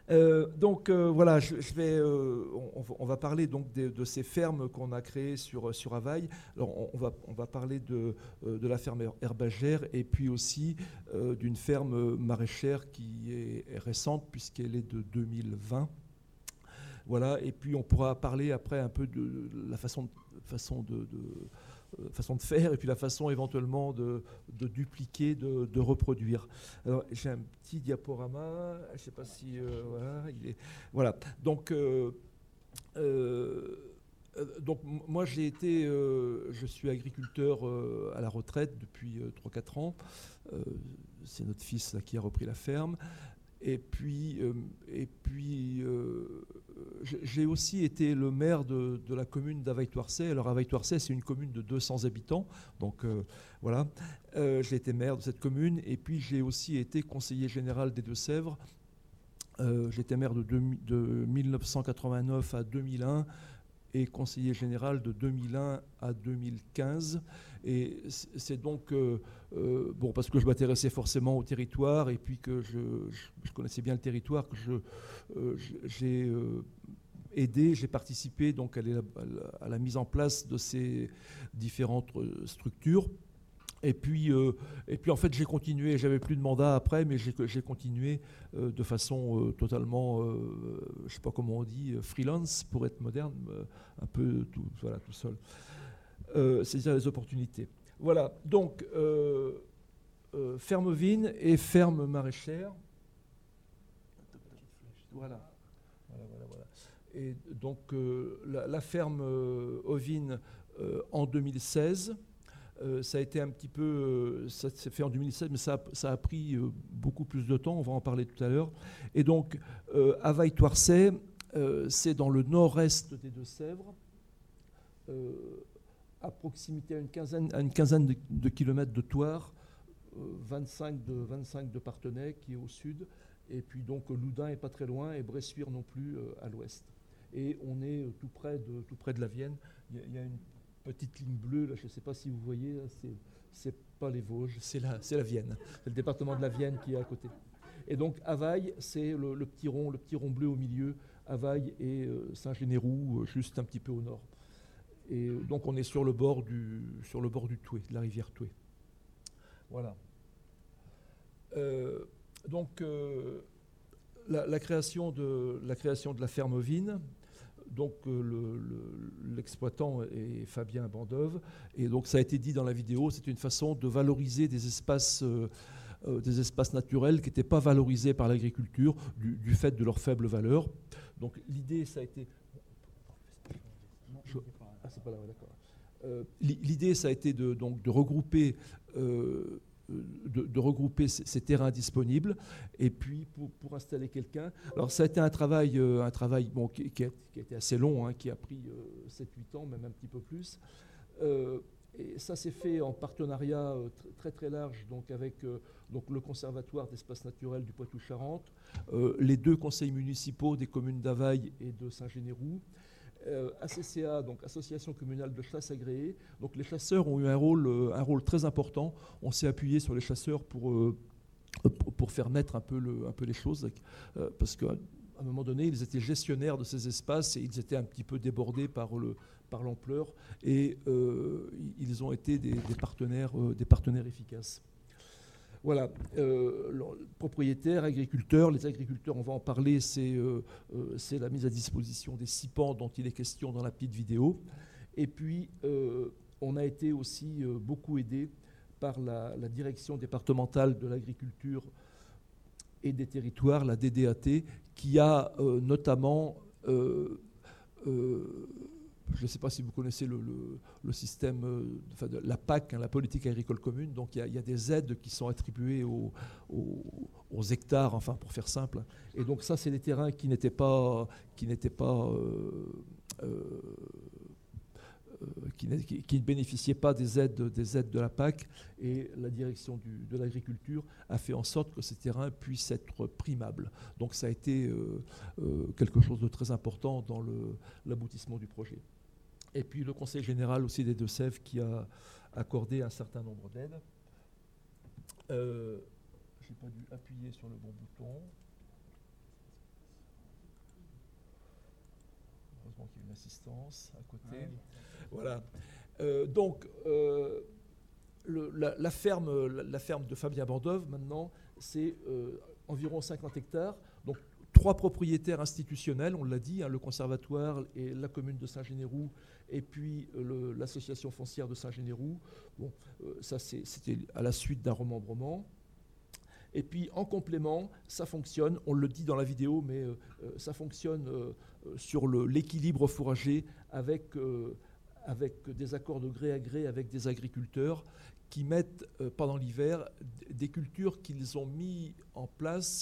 Voilà, on va parler donc de ces fermes qu'on a créées sur Availle. Alors on va parler de la ferme herbagère et puis aussi d'une ferme maraîchère qui est récente puisqu'elle est de 2020. Voilà, et puis on pourra parler après un peu de la façon de faire et puis la façon éventuellement de dupliquer, de reproduire. Alors j'ai un petit diaporama, je ne sais pas si voilà, voilà. Donc moi je suis agriculteur à la retraite depuis 3-4 ans. C'est notre fils là, qui a repris la ferme. J'ai aussi été le maire de la commune d'Availle-Touarçay. Alors Availle-Touarçay, c'est une commune de 200 habitants. Donc voilà, j'ai été maire de cette commune. Et puis j'ai aussi été conseiller général des Deux-Sèvres. J'étais maire de 1989 à 2001 et conseiller général de 2001 à 2015. Et c'est donc, bon, parce que je m'intéressais forcément au territoire et puis que je connaissais bien le territoire, que j'ai aidé, j'ai participé donc à la mise en place de ces différentes structures. Et puis en fait, j'ai continué. J'avais plus de mandat après, mais j'ai continué de façon totalement, je ne sais pas comment on dit, freelance pour être moderne, un peu tout seul. C'est-à-dire les opportunités. Voilà. Donc ferme ovine et ferme maraîchère. Voilà. Et donc la ferme ovine en 2016. Ça a été un petit peu, ça s'est fait en 2016, mais ça a pris beaucoup plus de temps, on va en parler tout à l'heure. Et donc, Availle-Touarçay, c'est dans le nord-est des Deux-Sèvres, à proximité, à une quinzaine de kilomètres de Thouars, 25 de Parthenay, qui est au sud, et puis donc Loudun n'est pas très loin, et Bressuire non plus à l'ouest. Et on est tout près de la Vienne. Il y a une petite ligne bleue, là, je ne sais pas si vous voyez, c'est pas les Vosges, c'est la Vienne. C'est le département de la Vienne qui est à côté. Et donc Availle, c'est le petit rond bleu au milieu, Availle et Saint-Généroux, juste un petit peu au nord. Et donc on est sur le bord du Thouet, de la rivière Thouet. Voilà. La création de la ferme ovine. Donc l'exploitant est Fabien Bandove. Et donc ça a été dit dans la vidéo, c'est une façon de valoriser des espaces naturels qui n'étaient pas valorisés par l'agriculture du fait de leur faible valeur. Donc l'idée, ça a été... c'est pas là, ouais, d'accord. L'idée, ça a été de regrouper... de regrouper ces terrains disponibles et puis pour installer quelqu'un. Alors ça a été un travail bon, qui a été assez long, hein, qui a pris 7-8 ans, même un petit peu plus. Et ça s'est fait en partenariat très très large donc avec donc le Conservatoire d'espaces naturels du Poitou-Charentes, les 2 conseils municipaux des communes d'Availle et de Saint-Généroux, ACCA, donc Association communale de chasse agréée. Donc les chasseurs ont eu un rôle très important. On s'est appuyé sur les chasseurs pour faire naître un peu les choses, parce qu'à un moment donné, ils étaient gestionnaires de ces espaces et ils étaient un petit peu débordés par l'ampleur et ils ont été des partenaires efficaces. Voilà, propriétaires, agriculteurs. Les agriculteurs, on va en parler, c'est la mise à disposition des 6 pans dont il est question dans la petite vidéo. Et puis, on a été aussi beaucoup aidé par la direction départementale de l'agriculture et des territoires, la DDAT, qui a notamment... je ne sais pas si vous connaissez le système, de la PAC, hein, la politique agricole commune. Donc il y a des aides qui sont attribuées aux hectares, enfin pour faire simple. Et donc ça, c'est des terrains qui n'étaient pas qui ne bénéficiaient pas des aides de la PAC, et la direction de l'agriculture a fait en sorte que ces terrains puissent être primables. Donc ça a été quelque chose de très important dans l'aboutissement du projet. Et puis le Conseil général aussi des Deux-Sèvres qui a accordé un certain nombre d'aides. Je n'ai pas dû appuyer sur le bon bouton. heureusement qu'il y a une assistance à côté. Ah, oui. Voilà. Donc, la ferme de Fabien Bandeuve, maintenant, c'est environ 50 hectares. Donc, 3 propriétaires institutionnels, on l'a dit, hein, le conservatoire et la commune de Saint-Généroux, et puis l'association foncière de Saint-Généroux. Bon, ça, c'était à la suite d'un remembrement. Et puis, en complément, ça fonctionne, on le dit dans la vidéo, mais ça fonctionne sur l'équilibre fourrager avec des accords de gré à gré avec des agriculteurs qui mettent pendant l'hiver des cultures qu'ils ont mis en place,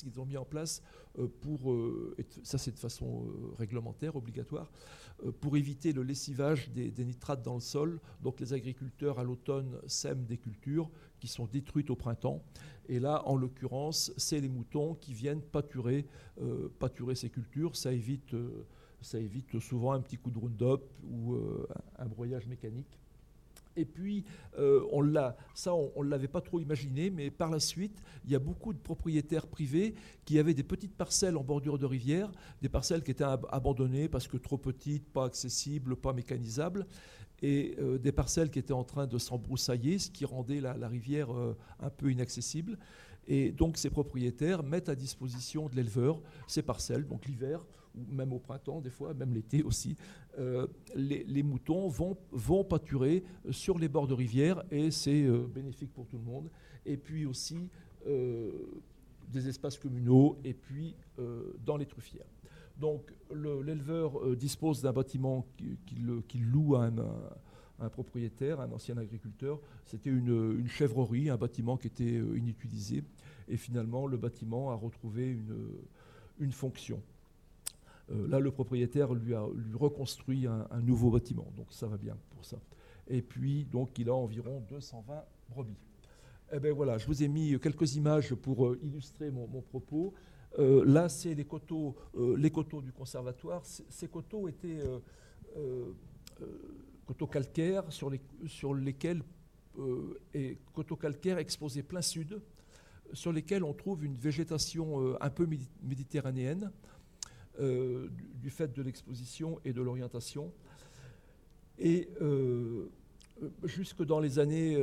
pour, ça c'est de façon réglementaire, obligatoire, pour éviter le lessivage des nitrates dans le sol. Donc les agriculteurs à l'automne sèment des cultures qui sont détruites au printemps. Et là, en l'occurrence, c'est les moutons qui viennent pâturer ces cultures. Ça évite souvent un petit coup de Roundup ou un broyage mécanique. Et puis, on ne l'avait pas trop imaginé, mais par la suite, il y a beaucoup de propriétaires privés qui avaient des petites parcelles en bordure de rivière, des parcelles qui étaient abandonnées parce que trop petites, pas accessibles, pas mécanisables, et des parcelles qui étaient en train de s'embroussailler, ce qui rendait la rivière un peu inaccessible. Et donc, ces propriétaires mettent à disposition de l'éleveur ces parcelles, donc l'hiver, ou même au printemps des fois, même l'été aussi, les moutons vont pâturer sur les bords de rivière et c'est bénéfique pour tout le monde. Et puis aussi des espaces communaux et puis dans les truffières. Donc l'éleveur dispose d'un bâtiment qu'il loue à un propriétaire, un ancien agriculteur. C'était une chèvrerie, un bâtiment qui était inutilisé. Et finalement, le bâtiment a retrouvé une fonction. Là, le propriétaire lui reconstruit un nouveau bâtiment, donc ça va bien pour ça. Et puis, donc, il a environ 220 brebis. Eh bien voilà, je vous ai mis quelques images pour illustrer mon propos. Là, c'est les coteaux du conservatoire. Ces coteaux étaient coteaux calcaires sur lesquels et coteaux calcaires exposés plein sud, sur lesquels on trouve une végétation un peu méditerranéenne. Du fait de l'exposition et de l'orientation. Et jusque dans les années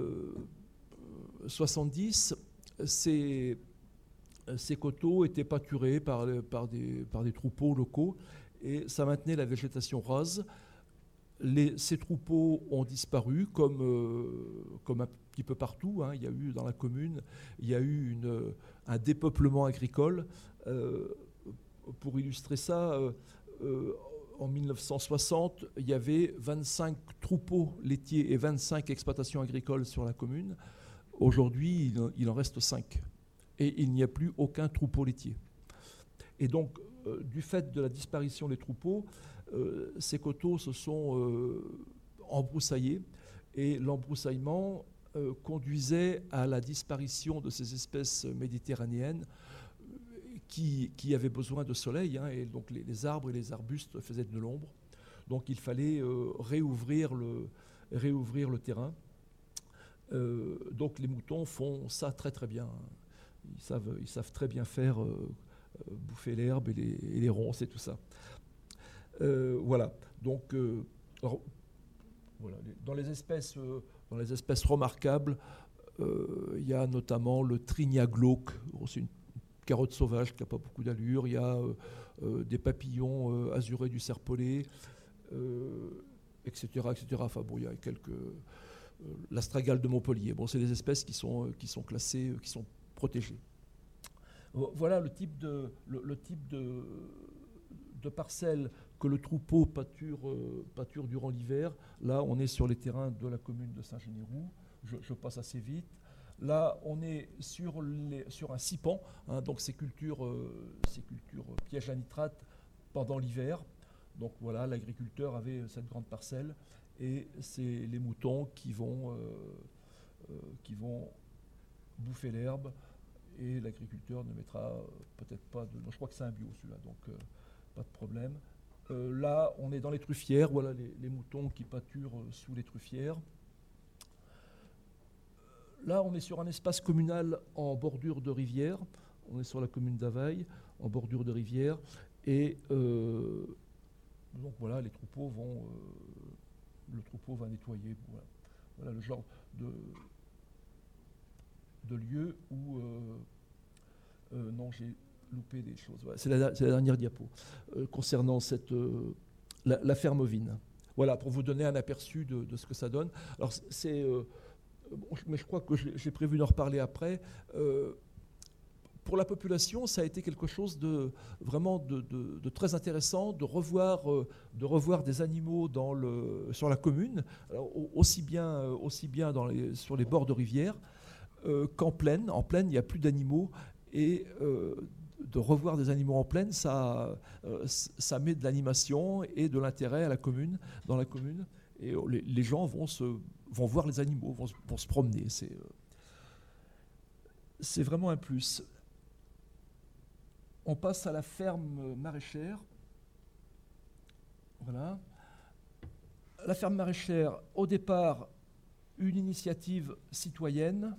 70, ces coteaux étaient pâturés par des troupeaux locaux et ça maintenait la végétation rase. Ces troupeaux ont disparu comme un petit peu partout. Hein. Il y a eu dans la commune, il y a eu un dépeuplement agricole. Pour illustrer ça, en 1960, il y avait 25 troupeaux laitiers et 25 exploitations agricoles sur la commune. Aujourd'hui, il en reste 5. Et il n'y a plus aucun troupeau laitier. Et donc, du fait de la disparition des troupeaux, ces coteaux se sont embroussaillés. Et l'embroussaillement conduisait à la disparition de ces espèces méditerranéennes qui avaient besoin de soleil, hein, et donc les arbres et les arbustes faisaient de l'ombre. Donc il fallait réouvrir le terrain. Donc les moutons font ça très très bien. Ils savent très bien faire bouffer l'herbe et les ronces et tout ça. Voilà. Donc voilà. Dans les espèces remarquables, il y a notamment le Trinia glauque. C'est une carotte sauvage qui n'a pas beaucoup d'allure. Il y a des papillons azurés du serpolet, etc., etc. Enfin bon, il y a l'astragale de Montpellier. Bon, c'est des espèces qui sont classées, qui sont protégées. Voilà le type de parcelles que le troupeau pâture durant l'hiver. Là, on est sur les terrains de la commune de Saint-Généroux. Je passe assez vite. Là, on est sur un sipan, hein, donc ces cultures pièges à nitrate pendant l'hiver. Donc voilà, l'agriculteur avait cette grande parcelle et c'est les moutons qui vont bouffer l'herbe et l'agriculteur ne mettra peut-être pas de... Non, je crois que c'est un bio celui-là, donc pas de problème. Là, on est dans les truffières, voilà les moutons qui pâturent sous les truffières. Là, on est sur un espace communal en bordure de rivière. On est sur la commune d'Availle, en bordure de rivière. Et Donc voilà, le troupeau va nettoyer. Voilà, voilà le genre de lieu où non, j'ai loupé des choses. Voilà, c'est la dernière diapo concernant la ferme ovine. Voilà, pour vous donner un aperçu de ce que ça donne. Alors, mais je crois que j'ai prévu d'en reparler après. Pour la population, ça a été quelque chose vraiment de très intéressant de revoir des animaux sur la commune, alors, aussi bien sur les bords de rivières qu'en plaine. En plaine, il n'y a plus d'animaux et de revoir des animaux en plaine, ça met de l'animation et de l'intérêt dans la commune. Et les gens vont voir les animaux, vont se promener. C'est vraiment un plus. On passe à la ferme maraîchère. Voilà. La ferme maraîchère, au départ, une initiative citoyenne.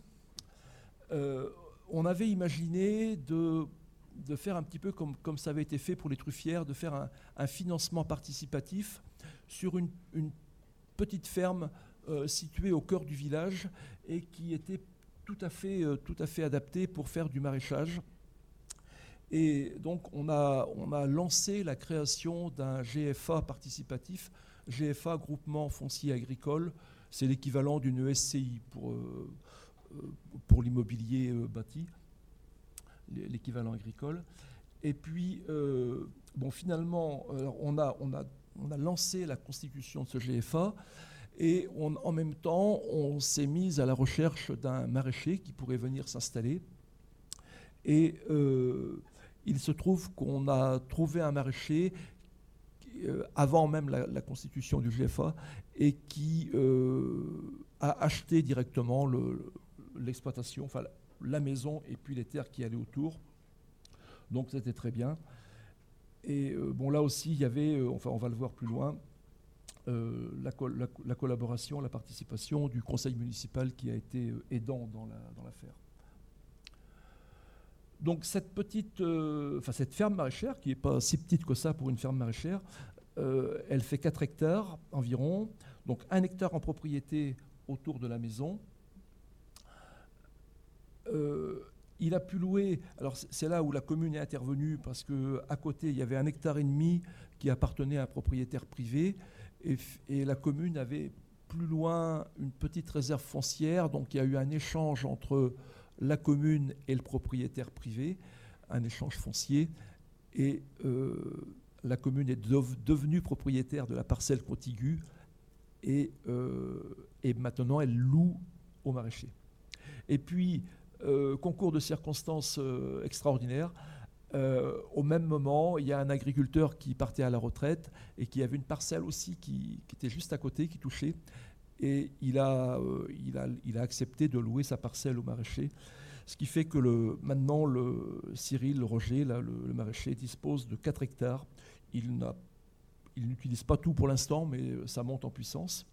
On avait imaginé de faire un petit peu comme ça avait été fait pour les truffières, de faire un financement participatif sur une petite ferme située au cœur du village et qui était tout à fait adaptée pour faire du maraîchage. Et donc on a lancé la création d'un GFA participatif, GFA Groupement Foncier Agricole, c'est l'équivalent d'une SCI pour l'immobilier bâti, l'équivalent agricole. Et puis, finalement, on a lancé la constitution de ce GFA et en même temps, on s'est mis à la recherche d'un maraîcher qui pourrait venir s'installer. Et il se trouve qu'on a trouvé un maraîcher avant même la constitution du GFA et qui a acheté directement l'exploitation, enfin la maison et puis les terres qui allaient autour. Donc c'était très bien. Et là aussi, il y avait, on va le voir plus loin, la collaboration, la participation du conseil municipal qui a été aidant dans l'affaire. Donc cette ferme maraîchère, qui n'est pas si petite que ça pour une ferme maraîchère, elle fait 4 hectares environ, donc 1 hectare en propriété autour de la maison. Il a pu louer, alors c'est là où la commune est intervenue, parce qu'à côté, il y avait 1,5 hectare qui appartenait à un propriétaire privé, et la commune avait plus loin une petite réserve foncière, donc il y a eu un échange entre la commune et le propriétaire privé, un échange foncier, et la commune est devenue propriétaire de la parcelle contiguë, et maintenant elle loue aux maraîchers. Et puis, concours de circonstances extraordinaires, au même moment, il y a un agriculteur qui partait à la retraite et qui avait une parcelle aussi qui était juste à côté, qui touchait. Et il a accepté de louer sa parcelle au maraîcher. Ce qui fait que maintenant, Cyril Roger, là, le maraîcher, dispose de 4 hectares. Il n'utilise pas tout pour l'instant, mais ça monte en puissance.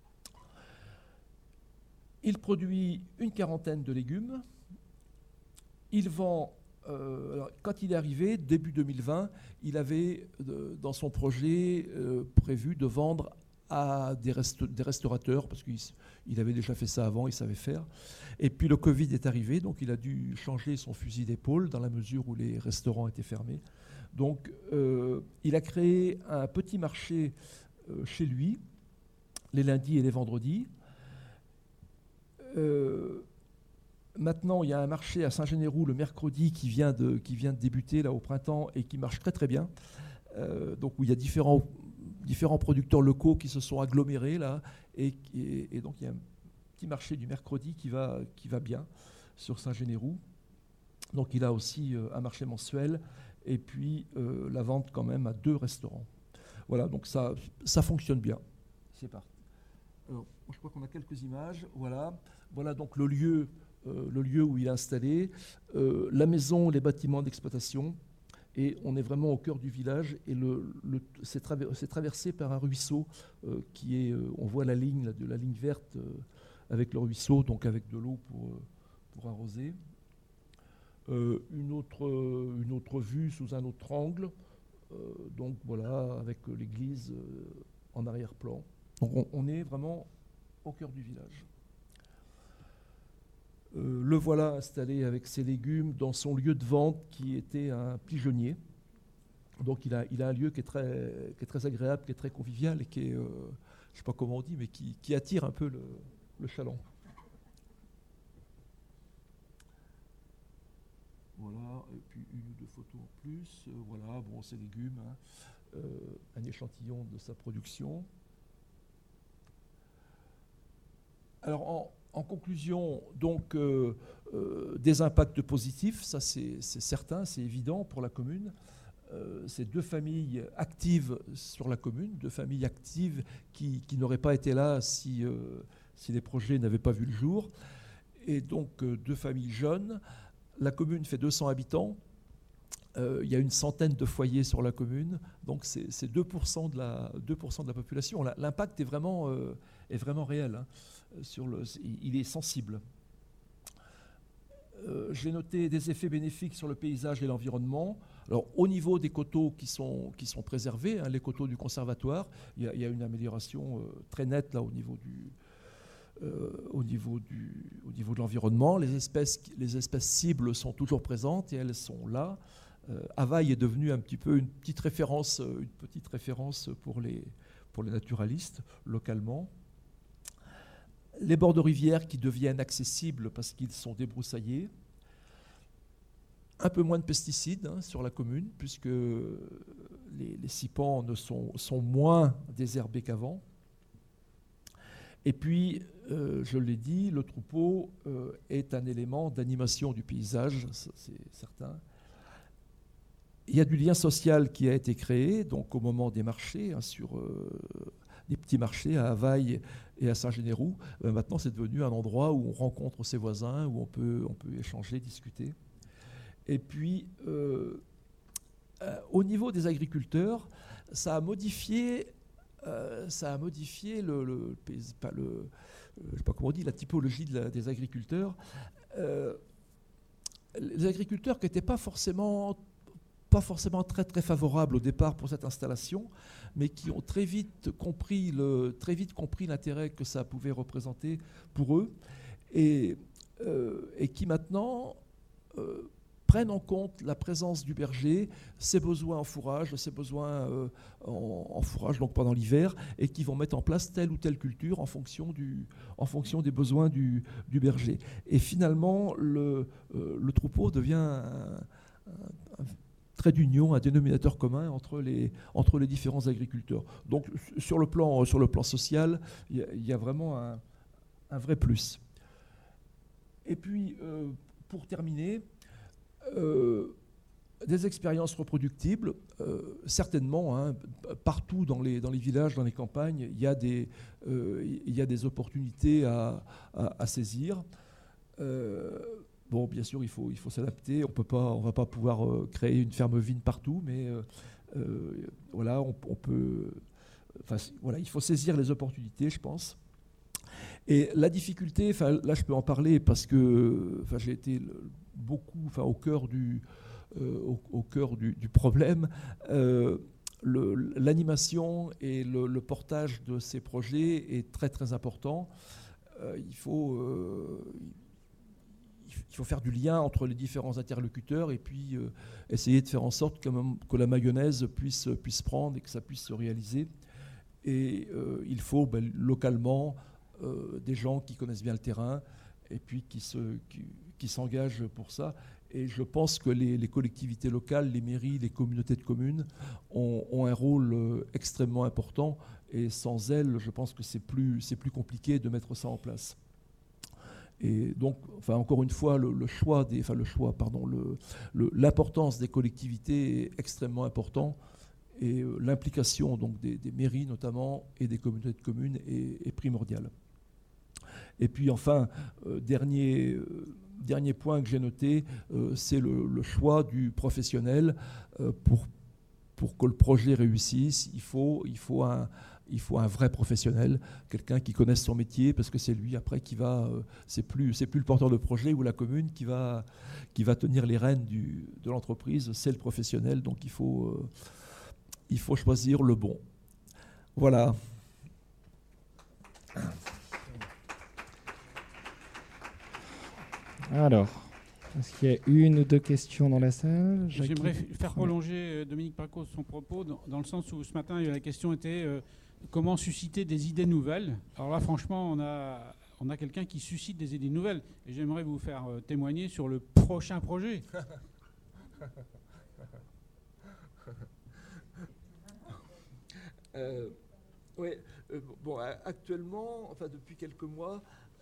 Il produit une 40aine de légumes. Il vend, quand il est arrivé, début 2020, il avait dans son projet prévu de vendre à des restaurateurs, parce qu'il avait déjà fait ça avant, il savait faire. Et puis le Covid est arrivé, donc il a dû changer son fusil d'épaule dans la mesure où les restaurants étaient fermés. Donc il a créé un petit marché chez lui, les lundis et les vendredis. Maintenant, il y a un marché à Saint-Généroux le mercredi qui vient de débuter là au printemps et qui marche très très bien. Donc où il y a différents producteurs locaux qui se sont agglomérés là, et donc il y a un petit marché du mercredi qui va bien sur Saint-Généroux. Donc il a aussi un marché mensuel et puis la vente quand même à 2 restaurants. Voilà, donc ça fonctionne bien. C'est parti. Alors, je crois qu'on a quelques images. Voilà donc le lieu où il est installé, la maison, les bâtiments d'exploitation. Et on est vraiment au cœur du village et c'est traversé par un ruisseau qui est, on voit la ligne verte avec le ruisseau, donc avec de l'eau pour arroser. Une autre vue sous un autre angle. Donc voilà, avec l'église en arrière-plan. Donc on est vraiment au cœur du village. Le voilà installé avec ses légumes dans son lieu de vente qui était un pigeonnier. Donc il a un lieu qui est très agréable, qui est très convivial et qui est, je ne sais pas comment on dit, mais qui attire un peu le chaland. Voilà, et puis une ou deux photos en plus. Voilà, bon, ses légumes, hein, un échantillon de sa production. Alors en conclusion, donc des impacts positifs, ça c'est certain, c'est évident pour la commune. C'est 2 familles actives sur la commune, 2 familles actives qui n'auraient pas été là si les projets n'avaient pas vu le jour. Et donc 2 familles jeunes. La commune fait 200 habitants. Il y a une centaine de foyers sur la commune. Donc c'est 2% de la population. L'impact est vraiment réel. Hein, il est sensible. J'ai noté des effets bénéfiques sur le paysage et l'environnement. Alors, au niveau des coteaux qui sont préservés, hein, les coteaux du conservatoire, il y a une amélioration très nette là, au niveau de l'environnement. Les espèces cibles sont toujours présentes et elles sont là. Havaï est devenu un petit peu une petite référence pour les naturalistes localement. Les bords de rivière qui deviennent accessibles parce qu'ils sont débroussaillés. Un peu moins de pesticides, hein, sur la commune, puisque les sipans sont moins désherbés qu'avant. Et puis, je l'ai dit, le troupeau est un élément d'animation du paysage, c'est certain. Il y a du lien social qui a été créé, donc au moment des marchés, hein, sur des petits marchés à Havaï et à Saint-Généroux. Maintenant, c'est devenu un endroit où on rencontre ses voisins, où on peut échanger, discuter. Et puis, au niveau des agriculteurs, ça a modifié je ne sais pas comment on dit, la typologie des agriculteurs. Les agriculteurs qui n'étaient pas forcément très très favorables au départ pour cette installation, mais qui ont très vite compris l'intérêt que ça pouvait représenter pour eux, et qui maintenant prennent en compte la présence du berger, ses besoins en fourrage, donc pendant l'hiver, et qui vont mettre en place telle ou telle culture en fonction des besoins du berger. Et finalement, le troupeau devient un trait d'union, un dénominateur commun entre les différents agriculteurs. Donc sur le plan social, il y a vraiment un vrai plus. Et puis, pour terminer, des expériences reproductibles, certainement, hein, partout dans les villages, dans les campagnes, il y a des opportunités à saisir. Bon, bien sûr, il faut s'adapter. On va pas pouvoir créer une ferme vine partout, mais voilà, voilà, il faut saisir les opportunités, je pense. Et la difficulté, là, je peux en parler parce que j'ai été beaucoup, au cœur du problème. L'animation et le portage de ces projets est très très important. Il faut faire du lien entre les différents interlocuteurs et puis essayer de faire en sorte que la mayonnaise puisse prendre et que ça puisse se réaliser. Et il faut localement des gens qui connaissent bien le terrain et puis qui s'engagent pour ça. Et je pense que les collectivités locales, les mairies, les communautés de communes ont un rôle extrêmement important. Et sans elles, je pense que c'est plus compliqué de mettre ça en place. Et donc, encore une fois, l'importance des collectivités est extrêmement importante. Et l'implication donc des mairies notamment et des communautés de communes est primordiale. Et puis enfin, dernier point que j'ai noté, c'est le choix du professionnel. Pour que le projet réussisse, il faut un vrai professionnel, quelqu'un qui connaisse son métier, parce que c'est lui après qui va, c'est plus le porteur de projet ou la commune qui va tenir les rênes de l'entreprise, c'est le professionnel. Donc il faut il faut choisir le bon. Voilà. Alors, est-ce qu'il y a une ou deux questions dans la salle? J'aimerais faire prolonger Dominique Paco son propos dans le sens où ce matin la question était comment susciter des idées nouvelles. Alors là, franchement, on a quelqu'un qui suscite des idées nouvelles et j'aimerais vous faire témoigner sur le prochain projet. Oui, bon, actuellement, enfin depuis quelques mois,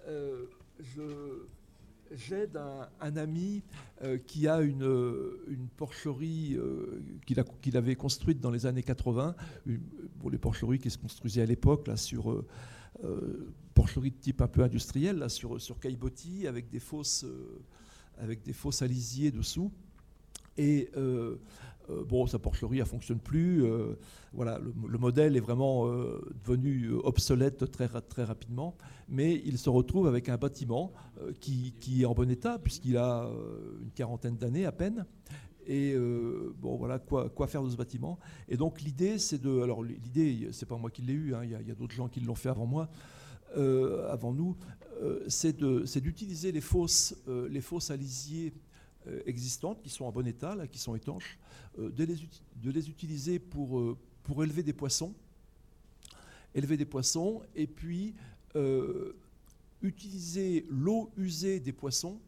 j'aide un ami qui a une porcherie qu'il avait construite dans les années 80. Les porcheries qui se construisaient à l'époque, là, sur porcherie de type un peu industriel, là, sur caillebotis, avec des fosses à lisier dessous. Et sa porcherie, elle ne fonctionne plus. Voilà, le modèle est vraiment devenu obsolète très, très rapidement. Mais il se retrouve avec un bâtiment qui est en bon état, puisqu'il a une quarantaine d'années à peine. Et voilà, quoi faire de ce bâtiment. Et donc l'idée, c'est de... Alors l'idée, c'est pas moi qui l'ai eue, hein, il y a d'autres gens qui l'ont fait avant moi, avant nous. C'est d'utiliser les fosses à lisier existantes, qui sont en bon état, là, qui sont étanches, de les utiliser pour élever des poissons, et puis utiliser l'eau usée des poissons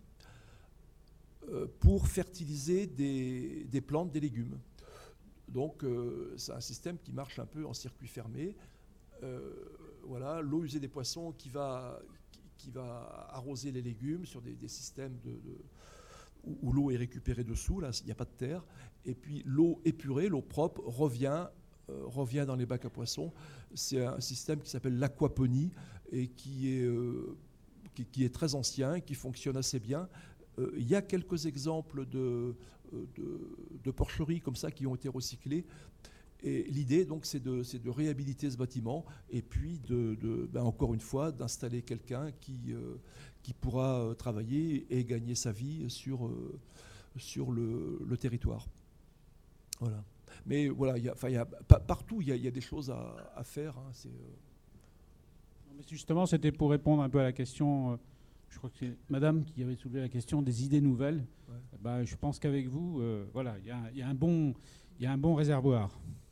pour fertiliser des plantes, des légumes. Donc c'est un système qui marche un peu en circuit fermé. Voilà, l'eau usée des poissons qui va arroser les légumes sur des systèmes où l'eau est récupérée dessous, là il n'y a pas de terre, et puis l'eau épurée, l'eau propre revient dans les bacs à poissons. C'est un système qui s'appelle l'aquaponie et qui est très ancien, qui fonctionne assez bien. Il y a quelques exemples de porcheries comme ça qui ont été recyclées. Et l'idée, donc, c'est de réhabiliter ce bâtiment et puis, encore une fois, d'installer quelqu'un qui pourra travailler et gagner sa vie sur le territoire. Voilà. Mais voilà, partout, il y a des choses à faire. Hein, Mais justement, c'était pour répondre un peu à la question... je crois que c'est Madame qui avait soulevé la question des idées nouvelles. Ouais. Je pense qu'avec vous, voilà, il y a un bon réservoir.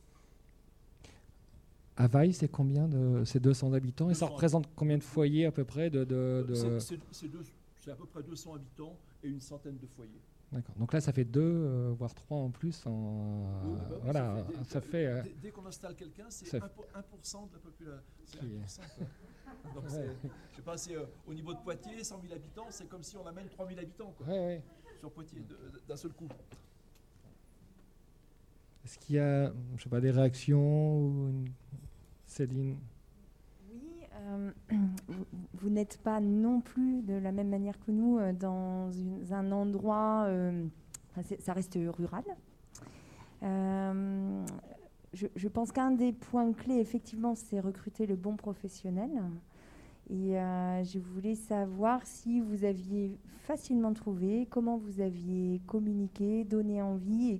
À Vaille, c'est combien c'est 200 habitants 200. Et ça représente combien de foyers à peu près C'est à peu près 200 habitants et une centaine de foyers. D'accord. Donc là, ça fait 2, voire 3 en plus. Voilà, ça fait... Dès qu'on installe quelqu'un, c'est 1% de la population. C'est 1%. Donc je sais pas, c'est au niveau de Poitiers, 100 000 habitants, c'est comme si on amène 3 000 habitants quoi, sur Poitiers d'un seul coup. Est-ce qu'il y a, je sais pas, des réactions Céline? Oui, vous n'êtes pas non plus de la même manière que nous dans un endroit, ça reste rural. Je pense qu'un des points clés, effectivement, c'est recruter le bon professionnel. Et je voulais savoir si vous aviez facilement trouvé, comment vous aviez communiqué, donné envie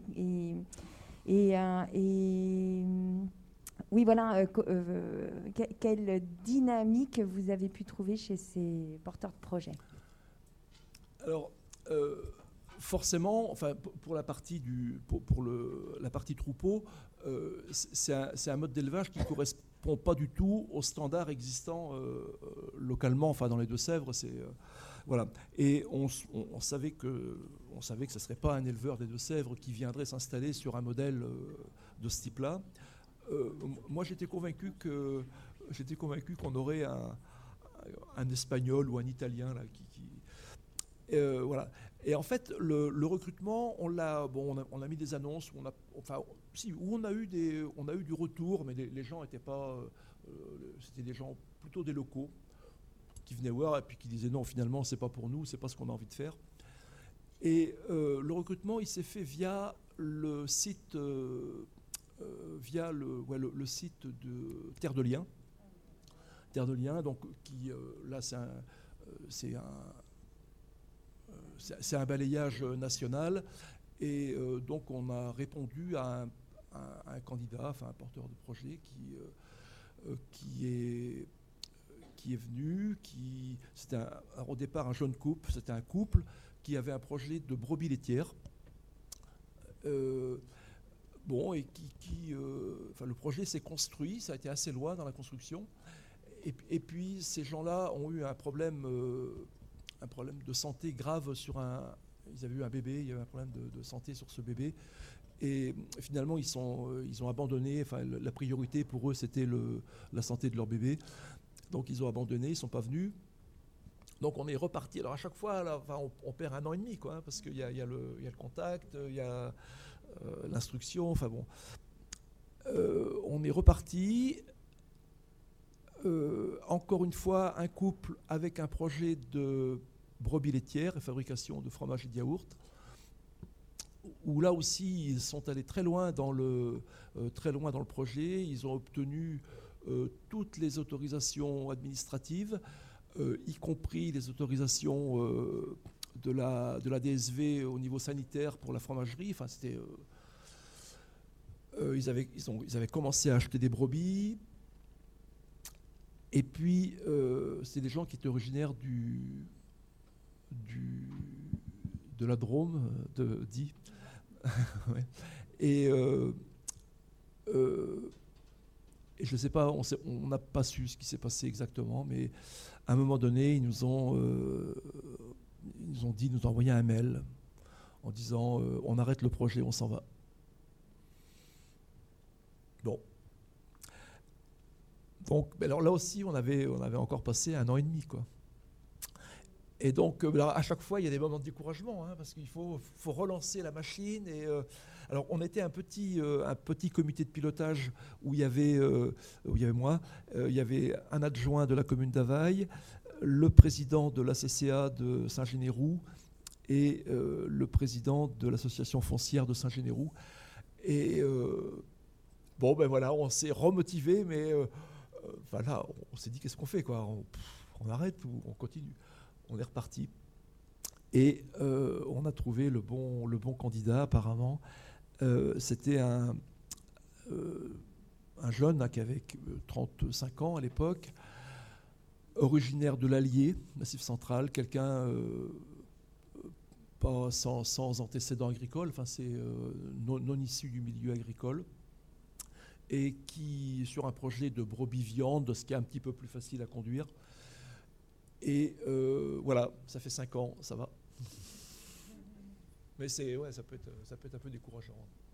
oui, voilà, quelle dynamique vous avez pu trouver chez ces porteurs de projets? Alors, forcément, enfin, pour la partie la partie troupeau, c'est un mode d'élevage qui ne correspond pas du tout aux standards existants localement, enfin dans les Deux-Sèvres. Voilà. Et on savait que ce ne serait pas un éleveur des Deux-Sèvres qui viendrait s'installer sur un modèle de ce type-là. Moi, j'étais convaincu qu'on aurait un Espagnol ou un Italien là, voilà. Et en fait, le recrutement, on a mis des annonces où on a eu du retour, mais les gens n'étaient pas, c'était des gens plutôt des locaux qui venaient voir et puis qui disaient non, finalement, c'est pas pour nous, c'est pas ce qu'on a envie de faire. Et le recrutement, il s'est fait via le site, le site de Terre de Liens. Terre de Liens, donc qui là, c'est un balayage national. Et donc, on a répondu à un candidat, enfin un porteur de projet qui est venu, c'était au départ un jeune couple, c'était un couple qui avait un projet de brebis laitières. Et le projet s'est construit, ça a été assez loin dans la construction. Et puis ces gens-là ont eu un problème de santé grave ils avaient eu un bébé, il y avait un problème de santé sur ce bébé. Et finalement, ils ont abandonné. Enfin, la priorité pour eux, c'était la santé de leur bébé. Donc, ils ont abandonné, ils ne sont pas venus. Donc, on est reparti. Alors, à chaque fois, là, on perd 1 an et demi, quoi, parce qu'il y a le contact, il y a l'instruction. Enfin bon, on est reparti. Encore une fois, un couple avec un projet de brebis laitières et fabrication de fromage et de yaourt, où là aussi ils sont allés très loin dans le projet. Ils ont obtenu toutes les autorisations administratives, y compris les autorisations de la DSV au niveau sanitaire pour la fromagerie. Enfin, c'était ils avaient commencé à acheter des brebis. Et puis, c'est des gens qui étaient originaires de la Drôme, de Die. Ouais. Et je ne sais pas, on n'a pas su ce qui s'est passé exactement, mais à un moment donné, ils nous ont envoyé un mail en disant on arrête le projet, on s'en va. Bon. Donc, alors là aussi, on avait encore passé 1 an et demi, quoi. Et donc, à chaque fois, il y a des moments de découragement, parce qu'il faut relancer la machine. Et alors, on était un petit comité de pilotage où il y avait moi, il y avait un adjoint de la commune d'Availle, le président de la CCA de Saint-Généroux et le président de l'association foncière de Saint-Généroux. Et on s'est remotivé, mais on s'est dit qu'est-ce qu'on fait, quoi. On arrête ou on continue. On est reparti et on a trouvé le bon candidat apparemment. C'était un jeune qui avait 35 ans à l'époque, originaire de l'Allier, Massif Central, quelqu'un pas sans antécédents agricoles, enfin c'est non issu du milieu agricole, et qui sur un projet de brebis viande, ce qui est un petit peu plus facile à conduire. Et voilà, ça fait 5 ans, ça va. Mais ça peut être un peu décourageant.